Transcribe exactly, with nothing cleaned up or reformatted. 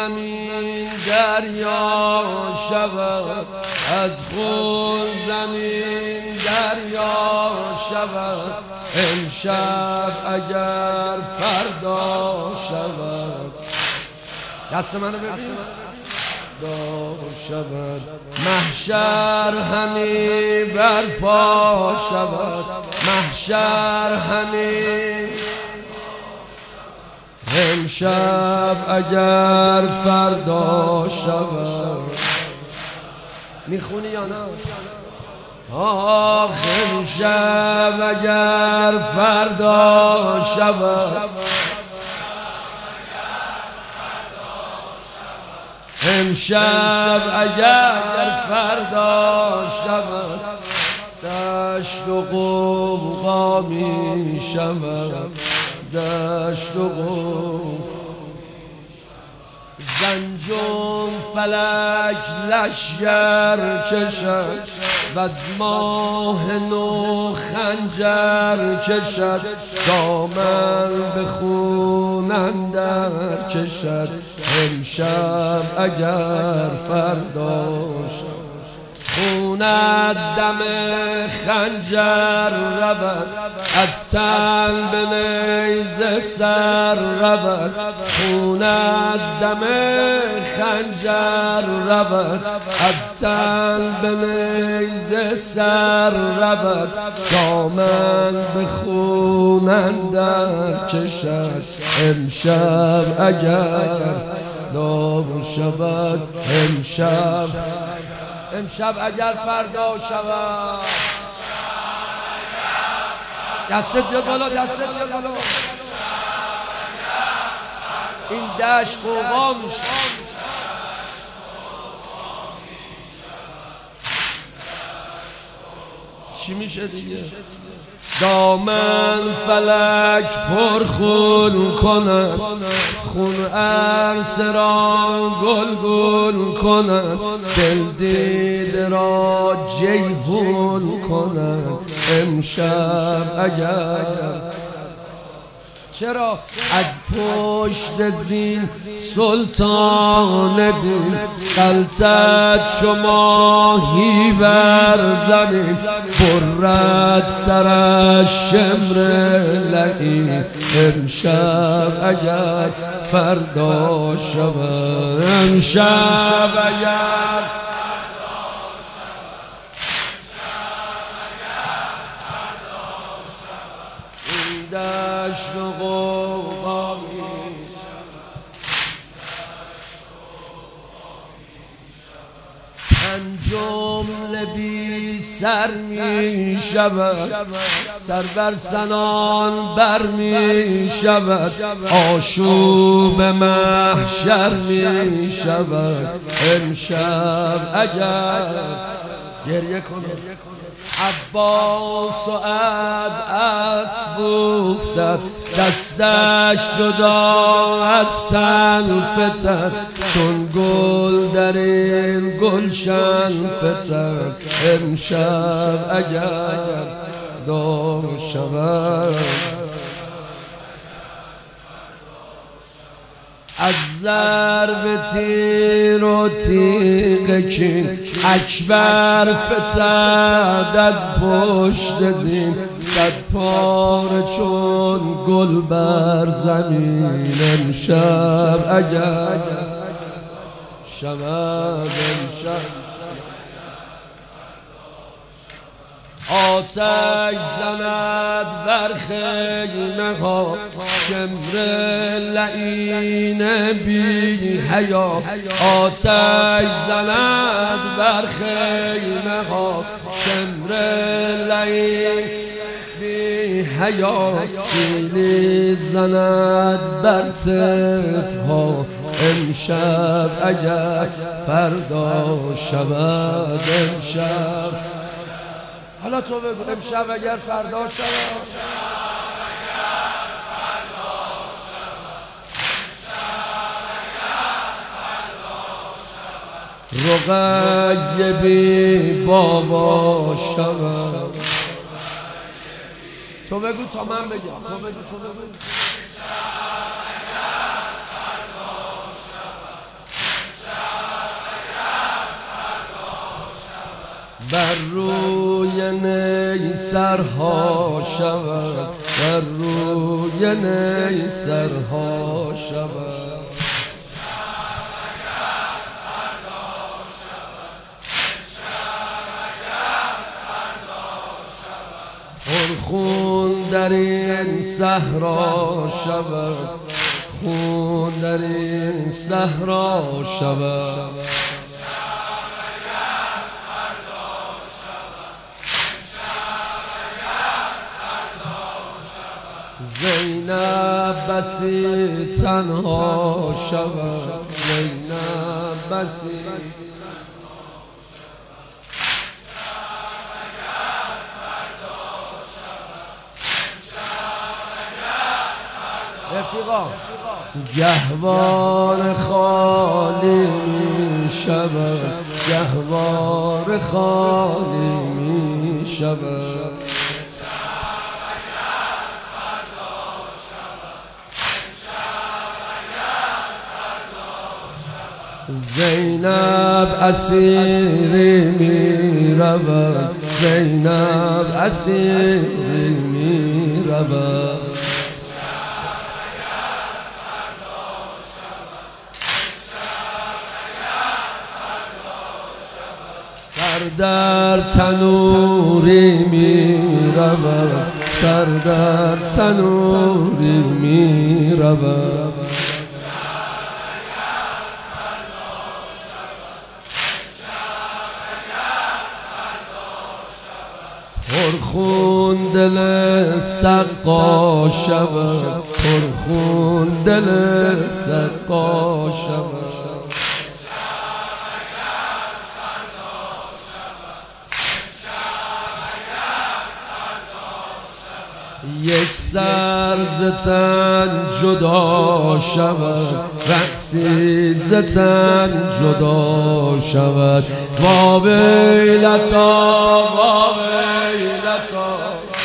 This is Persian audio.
زمین دریا شود، از خون زمین دریا شود. امشب اگر فردا شود، دست منو ببین، فردا شود. محشر همی برپا شود، محشر همی. امشب اگر فردا شود، میخونی یا نه؟ آخ امشب اگر فردا شود، امشب اگر فردا شود. دشت و قوقا می شود، دشت و قوقا. زنجم فلک لشگر کشد، وز ماه نو خنجر کشد. دامن به خون اندر کشد، امشب اگر فردا شد. خون از دم خنجر رود، از تن به نیزه سر رود. خون از دم خنجر رود، از تن به نیزه سر رود. دامن به خون اندر کشد، امشب اگر فردا شود. امشب امشب اگر فردا شود. دستت بیاد بالا، دستت بیاد بالا. این دشت قوقا میشه. چی میشه دیگه؟ دامن فلک پر خون کند، خون عرصه را گل گل کند. دل دیده را جیحون کند، امشب اگر. چرا؟ از پشت زین سلطان دین، غلطد چو ماهی بر زمین. برد سرش شمر لعین، امشب اگر فردا شود. امشب اگر دشت و قوقا می تن جمله بی سر می شود، سر بر سنان بر می شود. آشوب محشر می شود، امشب اگر. گریه کن عباس و از اسب افتد، دستش جدا از تن فتد. چون گل در این گلشن فتد، امشب اگر فردا شود. از ضرب تیر و تیغ کین، اکبر فتد از پشت زین. صد پاره چون گل بر زمین، امشب اگر شود. امشب آتش زند بر خیمه ها، شمر لعین بی حیا. آتش زند بر خیمه ها، شمر لعین بی حیا. سیلی زند بر طفل‌ها، امشب اگر فردا شود. امشب حالا تو بگو، امشب اگر فردا شود. رقیه بی بابا شود. تو بگو تا من بگم، تو بگو، تو بگو. بر روی نی سرها شود، بر روی نی سرها شود. خون در این صحرا شود، خون در این صحرا شود. زینب بسی تنها شود، زینب بسی رفیقا. گهوار خالی می شود، گهوار خالی می شود. زینب اسیری می رود، زینب اسیری می رود. سر در تنوری می رود، سر در تنوری می رود. پرخون دل سقا شود، پرخون دل سقا شود. یک سر ز تن جدا شود، رأسی ز تن جدا شود. وا ویلتا وا ویلتا